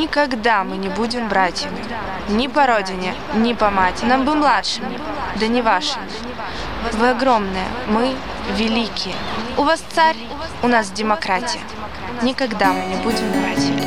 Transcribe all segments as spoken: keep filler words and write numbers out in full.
Никогда мы не будем братьями. Ни по родине, ни по матери. Нам бы младшими, да не вашими. Вы огромные, мы великие. У вас царь, у нас демократия. Никогда мы не будем братьями.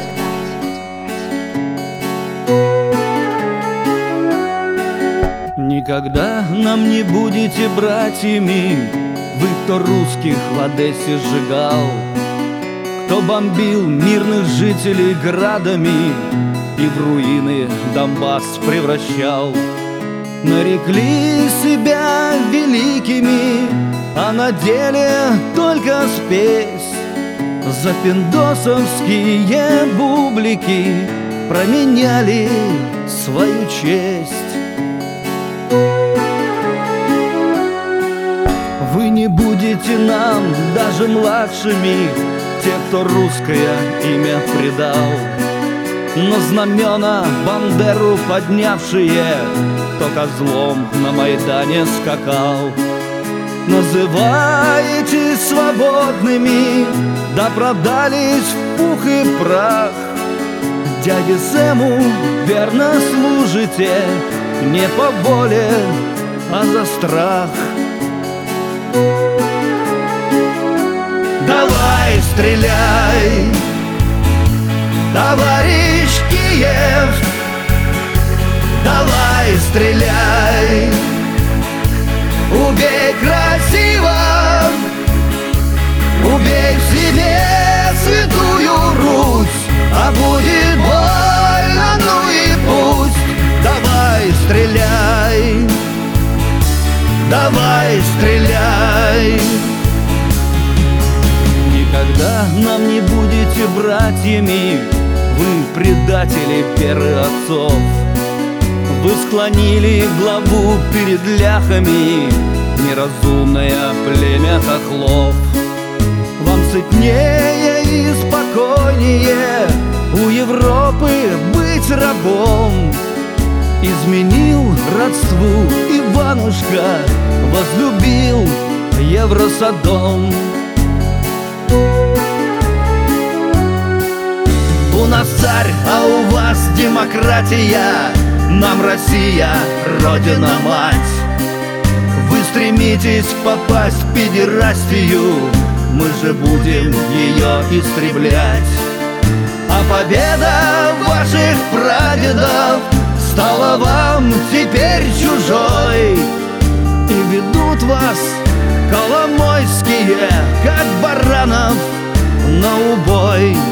Никогда нам не будете братьями, вы, кто русских в Одессе сжигал, кто бомбил мирных жителей градами и в руины Донбасс превращал. Нарекли себя великими, а на деле только спесь. За пиндосовские бублики променяли свою честь. Вы не будете нам даже младшими, те, кто русское имя предал. Но знамена Бандеру поднявшие, кто козлом на Майдане скакал. Называете свободными, да продались в пух и прах. Дяде Сэму верно служите, не по воле, а за страх. Давай стреляй, товарищ Киев, давай стреляй, убей красиво, убей в себе святую Русь, а будет больно, ну и пусть. Давай стреляй, давай стреляй. Никогда нам не будете братьями, вы предатели первых отцов. Вы склонили главу перед ляхами, неразумное племя хохлов. Вам сытнее и спокойнее у Европы быть рабом. Изменил родству Иванушка, возлюбил Евросодом. У нас царь, а у вас демократия, нам Россия, Родина-мать. Вы стремитесь попасть в педерастию, мы же будем ее истреблять. А победа ваших прадедов стала вам теперь чужой, и ведут вас Коломойские, как баранов, на убой.